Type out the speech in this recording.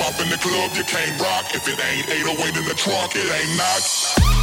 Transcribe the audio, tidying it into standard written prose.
pop in the club, you can't rock. If it ain't 808 in the trunk, it ain't not.